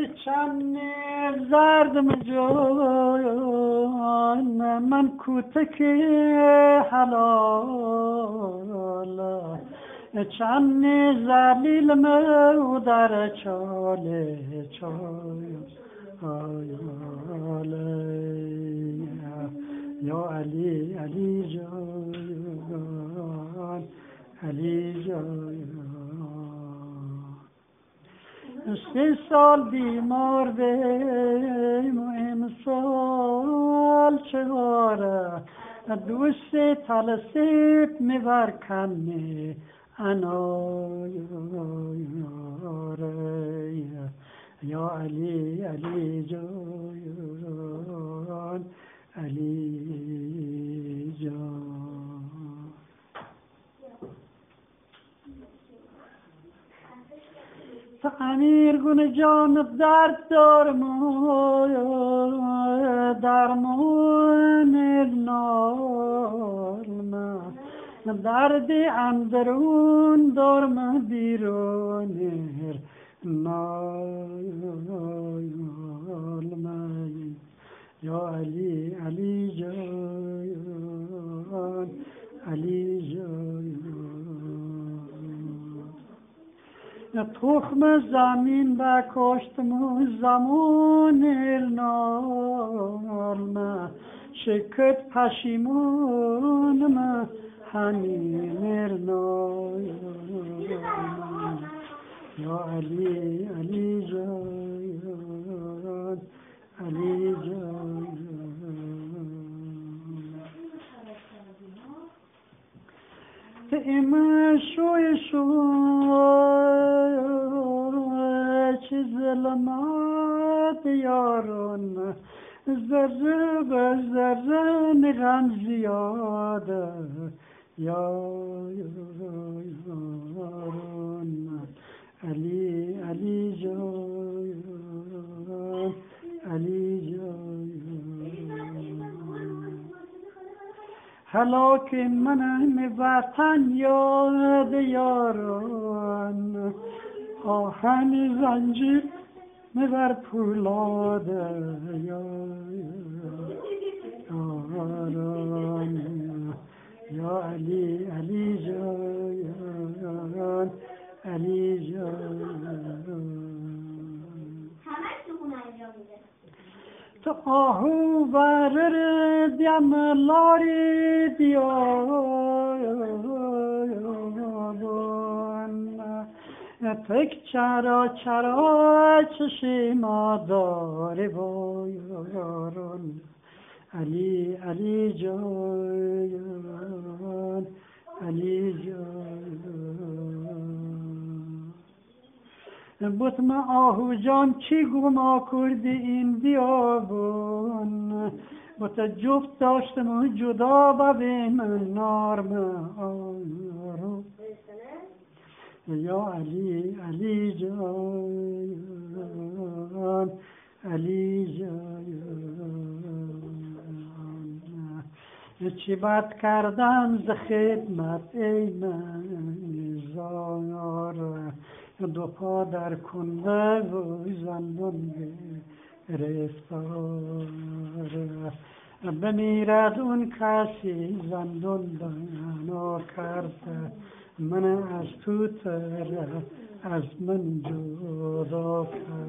چند زردم جان من کوتک حلال چند زلیل مو در چاله یا علی علی جان علی جان 3 سال بیمار بیم و امسال چهاره دوست تلسیب میبرکنه انایاره یا علی علی جان علی جان امیر گونه جان درد درمان نال درد اندرون درم بیرون نال یا علی علی جان علی جان تخم زمین بکشتم و زمان النال شکت پشیمونم همین النال یا علی علی جان علی جان اما شوی چه ظلمات یارون ذره به ذره نغم زیاده یارون علی علی جان علی جان هلاک منم وطن یاد یاران آهن زنجیر میبر پولاد یاران یا علی علی جان علی جان تو آهو برر دیم لاری دیابون تک چرا چشما داره بایارون علی علی جان علی جان بطم آهو جان چی گما کردی این بیابون بط جفت داشتم و جدا ببین نارم آرو یا علی علی جان علی جان چی بد کردم ز خدمت ای من زار دو پا در کنده و زندون گرفتار بمیرد اون کسی زندون بنا کرده من از تو تره از من جدا کرد